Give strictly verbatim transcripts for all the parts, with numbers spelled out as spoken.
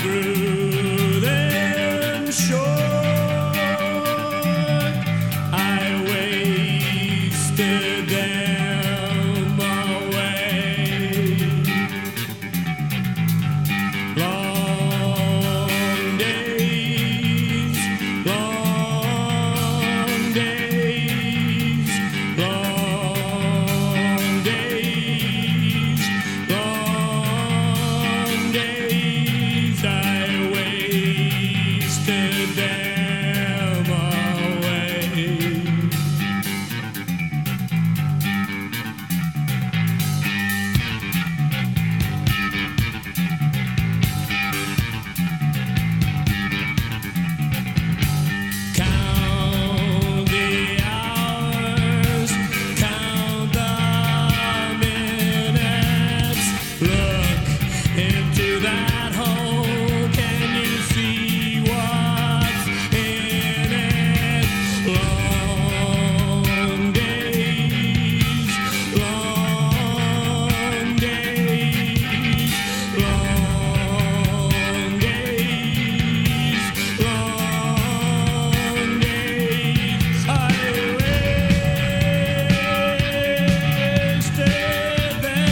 grew them short. I wasted them away. Long days, long days, long days, long days. I wasted them away. Count the hours, count the minutes. Look into that hole. Can you see what's in it? Long days, long days, long days, long days. I wasted them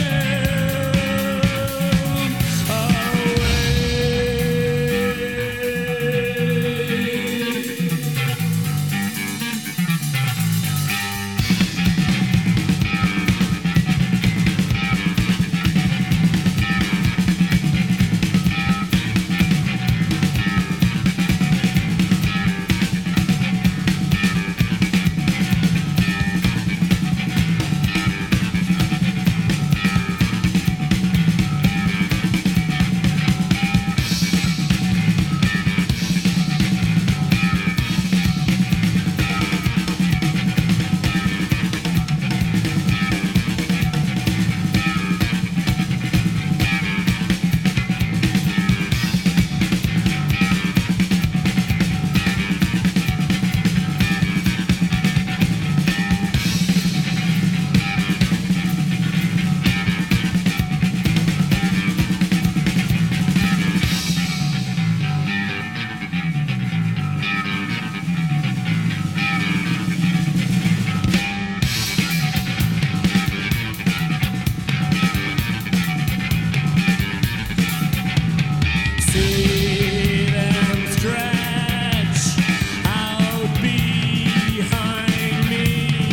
see them stretch out behind me.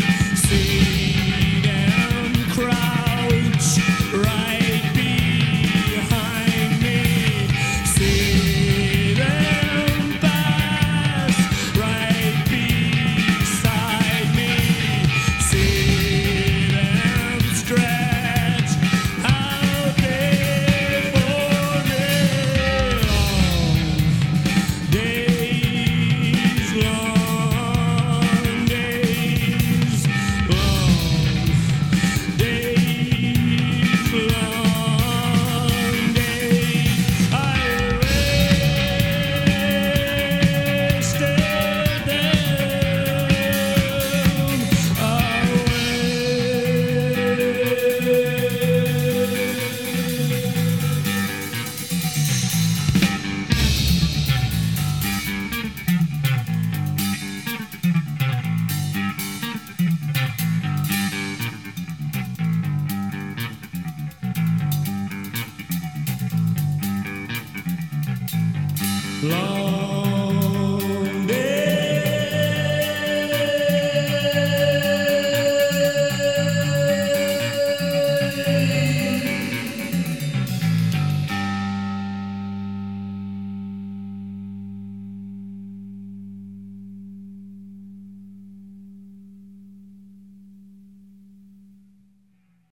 See them crouch right behind me. See them pass right beside me. See them stretch out before me. Long days, long days, long days, long days. I wasted them away. Long